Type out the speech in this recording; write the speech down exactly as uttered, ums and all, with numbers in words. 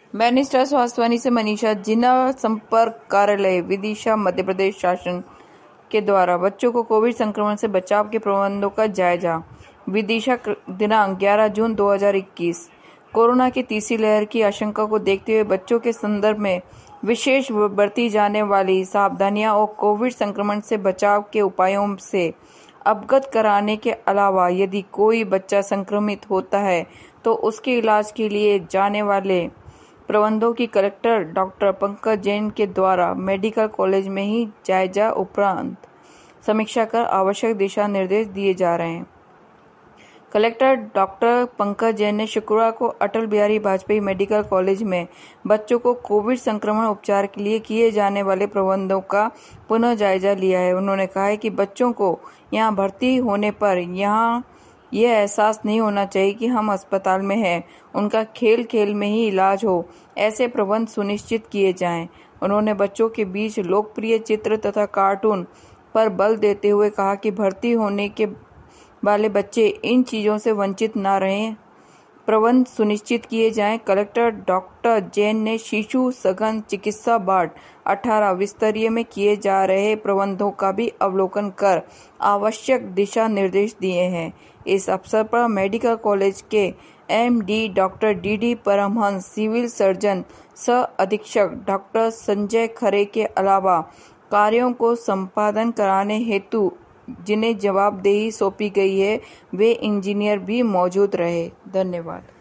Barrister स्वास्थ्यवाणी से मनीषा। जिला संपर्क कार्यालय विदिशा मध्य प्रदेश शासन के द्वारा बच्चों को कोविड संक्रमण से बचाव के प्रबंधों का जायजा। विदिशा दिनांक ग्यारह जून दो हज़ार इक्कीस। कोरोना की तीसरी लहर की आशंका को देखते हुए बच्चों के संदर्भ में विशेष बरती जाने वाली सावधानियां और कोविड संक्रमण से बचाव के उपायों से अवगत कराने के अलावा यदि कोई बच्चा संक्रमित होता है तो उसके इलाज के लिए जाने वाले प्रबंधों की कलेक्टर डॉक्टर पंकज जैन के द्वारा मेडिकल कॉलेज में ही जायजा उपरांत समीक्षा कर आवश्यक दिशा निर्देश दिए जा रहे हैं। कलेक्टर डॉक्टर पंकज जैन ने शुक्रवार को अटल बिहारी वाजपेयी मेडिकल कॉलेज में बच्चों को कोविड संक्रमण उपचार के लिए किए जाने वाले प्रबंधों का पुनः जायजा लिया है। उन्होंने कहा है कि बच्चों को यहां भर्ती होने पर यहां यह एहसास नहीं होना चाहिए कि हम अस्पताल में हैं, उनका खेल खेल में ही इलाज हो, ऐसे प्रबंध सुनिश्चित किए जाएं। उन्होंने बच्चों के बीच लोकप्रिय चित्र तथा कार्टून पर बल देते हुए कहा कि भर्ती होने के वाले बच्चे इन चीजों से वंचित न रहें, प्रबंध सुनिश्चित किए जाएं। कलेक्टर डॉक्टर जैन ने शिशु सघन चिकित्सा वार्ड अठारह विस्तरीय में किए जा रहे प्रबंधों का भी अवलोकन कर आवश्यक दिशा निर्देश दिए हैं। इस अवसर पर मेडिकल कॉलेज के M D doctor D D Paramhans, civil surgeon सह अधीक्षक डॉक्टर संजय खरे के अलावा कार्यों को संपादन कराने हेतु जिन्हें जवाबदेही सौंपी गई है वे इंजीनियर भी मौजूद रहे। धन्यवाद।